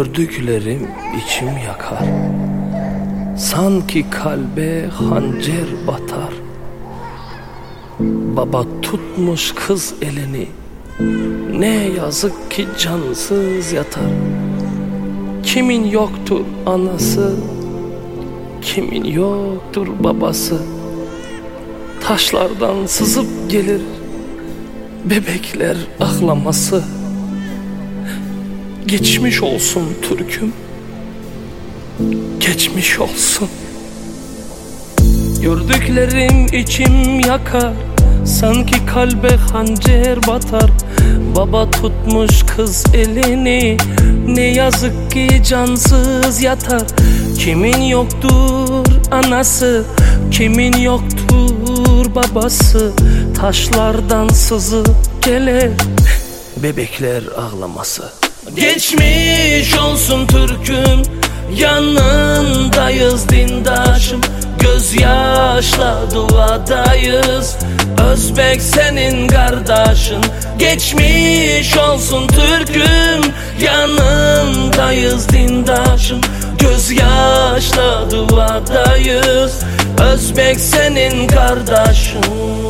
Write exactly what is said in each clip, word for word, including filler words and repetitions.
Gördüklerim içim yakar, sanki kalbe hançer batar. Baba tutmuş kız elini, ne yazık ki cansız yatar. Kimin yoktur anası, kimin yoktur babası. Taşlardan sızıp gelir bebekler ağlaması. Geçmiş olsun Türk'üm, geçmiş olsun. Gördüklerim içim yakar, sanki kalbe hançer batar. Baba tutmuş kız elini, ne yazık ki cansız yatar. Kimin yoktur anası, kimin yoktur babası. Taşlardan sızıp gelir bebekler ağlaması. Geçmiş olsun Türk'üm, yanındayız dindaşım. Gözyaşla duadayız, Özbek senin kardeşin. Geçmiş olsun Türk'üm, yanındayız dindaşım. Gözyaşla duadayız, Özbek senin kardeşin.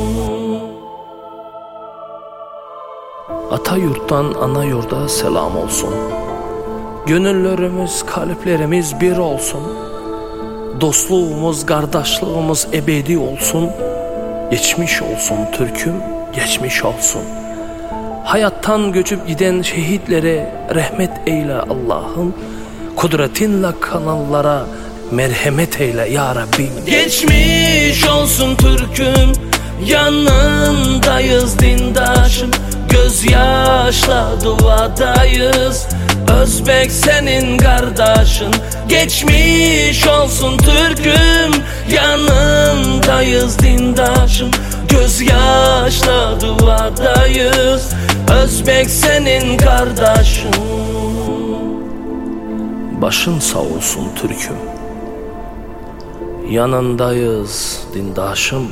Ata yurttan ana yurda selam olsun. Gönüllerimiz, kalplerimiz bir olsun. Dostluğumuz, kardeşliğimiz ebedi olsun. Geçmiş olsun Türk'üm, geçmiş olsun. Hayattan göçüp giden şehitlere rahmet eyle Allah'ım. Kudretinle kanallara merhamet eyle ya Rabbim. Geçmiş olsun Türk'üm, yanındayız dindaşım. Gözyaşla duadayız, Özbek senin kardeşin. Geçmiş olsun Türk'üm, yanındayız dindaşım. Gözyaşla duadayız, Özbek senin kardeşin. Başın sağ olsun Türk'üm, yanındayız dindaşım.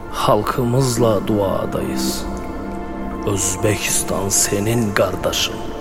Halkımızla duadayız, Özbekistan senin kardeşin.